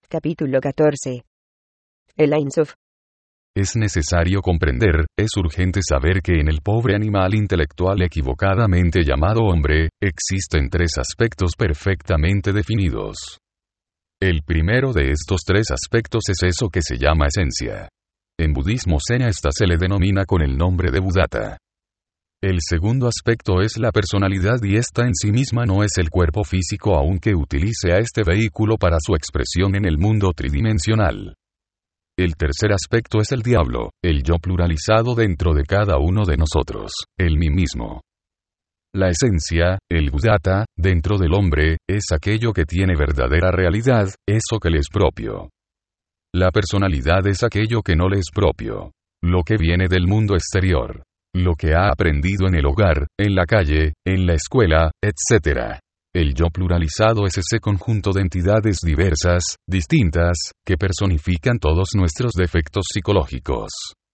Capítulo 14. El Ein Sof. Es necesario comprender, es urgente saber que en el pobre animal intelectual equivocadamente llamado hombre, existen tres aspectos perfectamente definidos. El primero de estos tres aspectos es eso que se llama esencia. En budismo zen a esta se le denomina con el nombre de Buddhata. El segundo aspecto es la personalidad y esta en sí misma no es el cuerpo físico aunque utilice a este vehículo para su expresión en el mundo tridimensional. El tercer aspecto es el diablo, el yo pluralizado dentro de cada uno de nosotros, el mí mismo. La esencia, el Buddhata, dentro del hombre, es aquello que tiene verdadera realidad, eso que le es propio. La personalidad es aquello que no le es propio. Lo que viene del mundo exterior. Lo que ha aprendido en el hogar, en la calle, en la escuela, etc. El yo pluralizado es ese conjunto de entidades diversas, distintas, que personifican todos nuestros defectos psicológicos.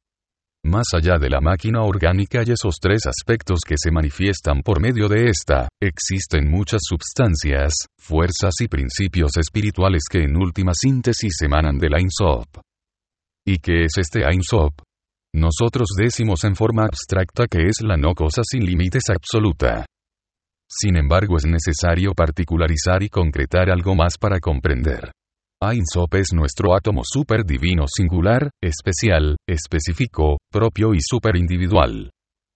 Más allá de la máquina orgánica y esos tres aspectos que se manifiestan por medio de esta, existen muchas substancias, fuerzas y principios espirituales que en última síntesis emanan del Ein Sof. ¿Y qué es este Ein Sof? Nosotros decimos en forma abstracta que es la no cosa sin límites absoluta. Sin embargo es necesario particularizar y concretar algo más para comprender. Ein Sof es nuestro átomo superdivino singular, especial, específico, propio y superindividual.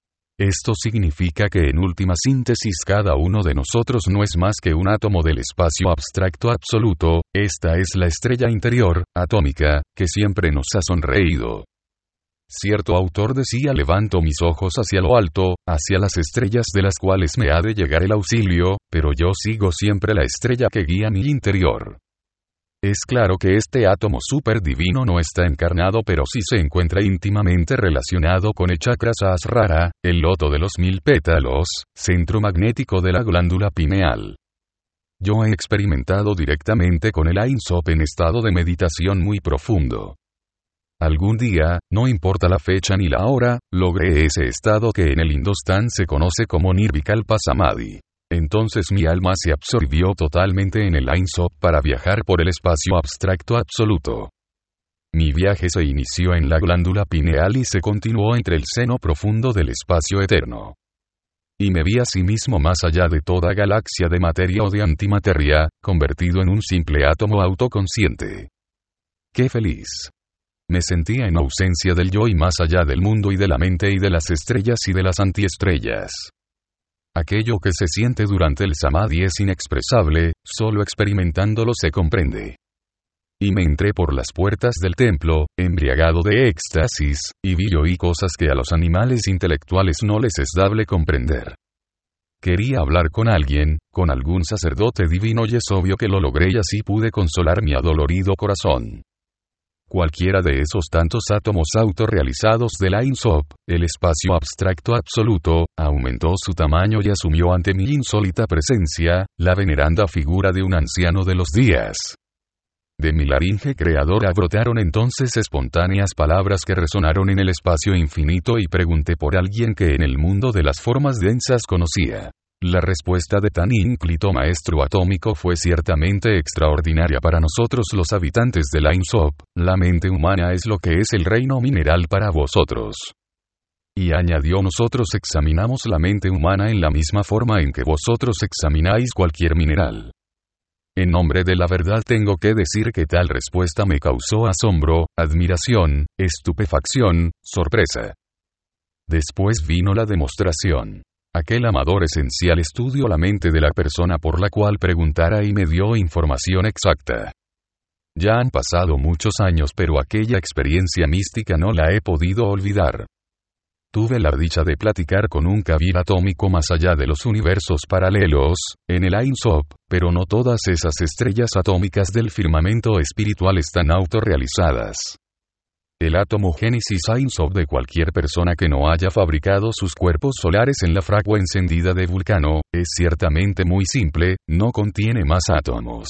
Esto significa que en última síntesis cada uno de nosotros no es más que un átomo del espacio abstracto absoluto, esta es la estrella interior, atómica, que siempre nos ha sonreído. Cierto autor decía: levanto mis ojos hacia lo alto, hacia las estrellas de las cuales me ha de llegar el auxilio, pero yo sigo siempre la estrella que guía mi interior. Es claro que este átomo superdivino no está encarnado pero sí se encuentra íntimamente relacionado con el chakra Sahasrara, el loto de los 1000 pétalos, centro magnético de la glándula pineal. Yo he experimentado directamente con el Ein Sof en estado de meditación muy profundo. Algún día, no importa la fecha ni la hora, logré ese estado que en el Hindustán se conoce como Nirvikalpa Samadhi. Entonces mi alma se absorbió totalmente en el Ein Sof para viajar por el espacio abstracto absoluto. Mi viaje se inició en la glándula pineal y se continuó entre el seno profundo del espacio eterno. Y me vi a sí mismo más allá de toda galaxia de materia o de antimateria, convertido en un simple átomo autoconsciente. ¡Qué feliz! Me sentía en ausencia del yo y más allá del mundo y de la mente y de las estrellas y de las antiestrellas. Aquello que se siente durante el Samadhi es inexpresable, solo experimentándolo se comprende. Y me entré por las puertas del templo, embriagado de éxtasis, y vi y oí cosas que a los animales intelectuales no les es dable comprender. Quería hablar con alguien, con algún sacerdote divino y es obvio que lo logré y así pude consolar mi adolorido corazón. Cualquiera de esos tantos átomos autorrealizados del Ein Sof, el espacio abstracto absoluto, aumentó su tamaño y asumió ante mi insólita presencia, la veneranda figura de un anciano de los días. De mi laringe creadora brotaron entonces espontáneas palabras que resonaron en el espacio infinito y pregunté por alguien que en el mundo de las formas densas conocía. La respuesta de tan ínclito maestro atómico fue ciertamente extraordinaria para nosotros los habitantes del Ein Sof: la mente humana es lo que es el reino mineral para vosotros. Y añadió: nosotros examinamos la mente humana en la misma forma en que vosotros examináis cualquier mineral. En nombre de la verdad tengo que decir que tal respuesta me causó asombro, admiración, estupefacción, sorpresa. Después vino la demostración. Aquel amador esencial estudió la mente de la persona por la cual preguntara y me dio información exacta. Ya han pasado muchos años pero aquella experiencia mística no la he podido olvidar. Tuve la dicha de platicar con un Kabir atómico más allá de los universos paralelos, en el Ein Sof, pero no todas esas estrellas atómicas del firmamento espiritual están autorrealizadas. El átomo Génesis Ein Sof de cualquier persona que no haya fabricado sus cuerpos solares en la fragua encendida de Vulcano, es ciertamente muy simple, no contiene más átomos.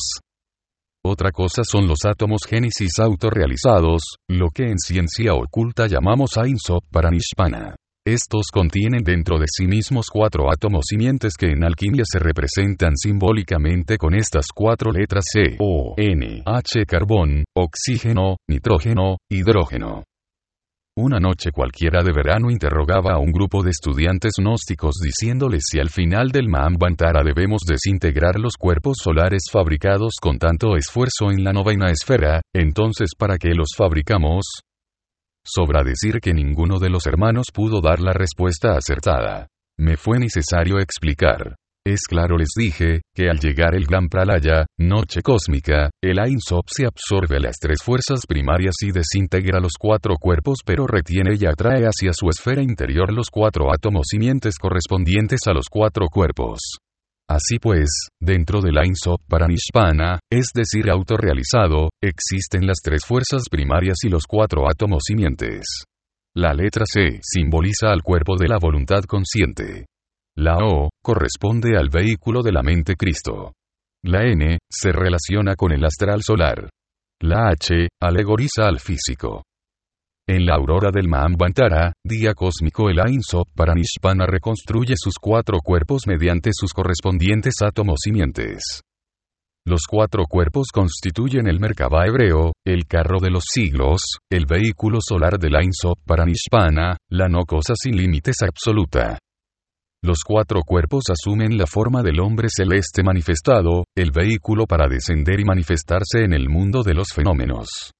Otra cosa son los átomos Génesis autorrealizados, lo que en ciencia oculta llamamos Ein Sof Paranishpana. Estos contienen dentro de sí mismos 4 átomos simientes que en alquimia se representan simbólicamente con estas 4 letras C, O, N, H: carbón, oxígeno, nitrógeno, hidrógeno. Una noche cualquiera de verano interrogaba a un grupo de estudiantes gnósticos diciéndoles si al final del Manvantara debemos desintegrar los cuerpos solares fabricados con tanto esfuerzo en la novena esfera, entonces ¿para qué los fabricamos? Sobra decir que ninguno de los hermanos pudo dar la respuesta acertada. Me fue necesario explicar. Es claro, les dije, que al llegar el gran pralaya, noche cósmica, el Ein Sof se absorbe las 3 fuerzas primarias y desintegra los 4 cuerpos, pero retiene y atrae hacia su esfera interior los 4 átomos simientes correspondientes a los 4 cuerpos. Así pues, dentro del Ein Sof Paranishpana, es decir autorrealizado, existen las 3 fuerzas primarias y los 4 átomos simientes. La letra C simboliza al cuerpo de la voluntad consciente. La O corresponde al vehículo de la mente Cristo. La N se relaciona con el astral solar. La H alegoriza al físico. En la aurora del Manvantara, día cósmico, el Ein Sof Paranishpana reconstruye sus 4 cuerpos mediante sus correspondientes átomos simientes. Los 4 cuerpos constituyen el Merkabah hebreo, el carro de los siglos, el vehículo solar del Ein Sof Paranishpana, la no cosa sin límites absoluta. Los 4 cuerpos asumen la forma del hombre celeste manifestado, el vehículo para descender y manifestarse en el mundo de los fenómenos.